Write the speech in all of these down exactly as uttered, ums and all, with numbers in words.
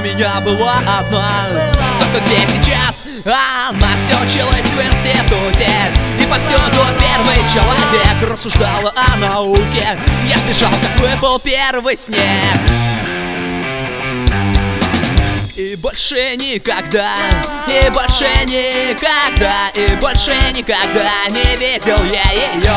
у меня была одна. Только где сейчас? Она все училась в институте, и повсюду первый человек рассуждала о науке. Я сбежал, как выпал первый снег. И больше никогда, и больше никогда, и больше никогда не видел я ее.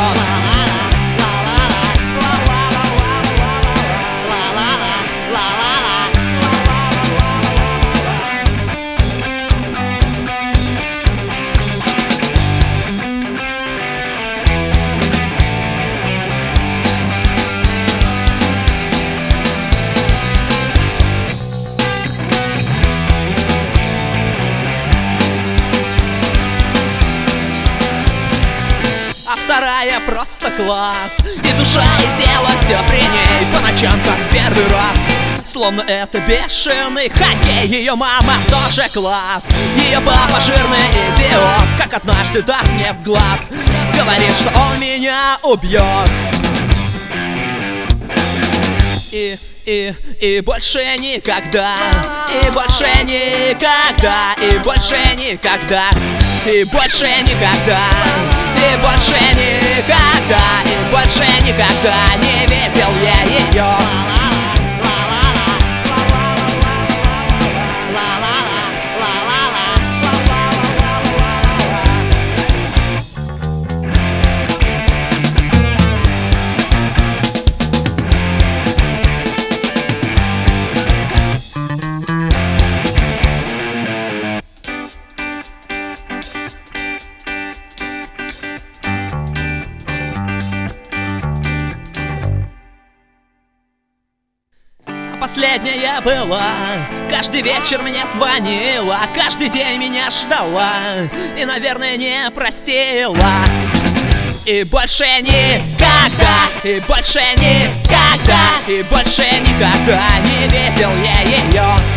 Вторая просто класс, и душа, и тело все при ней. По ночам, как в первый раз, словно это бешеный хоккей. Ее мама тоже класс, ее папа жирный идиот, как однажды даст мне в глаз, говорит, что он меня убьет. И, и, и больше никогда, и больше никогда, и больше никогда, и больше никогда, и больше никогда, и больше никогда не видел я ее. Последняя была, каждый вечер мне звонила, каждый день меня ждала и, наверное, не простила. И больше никогда, и больше никогда, и больше никогда не видел я ее.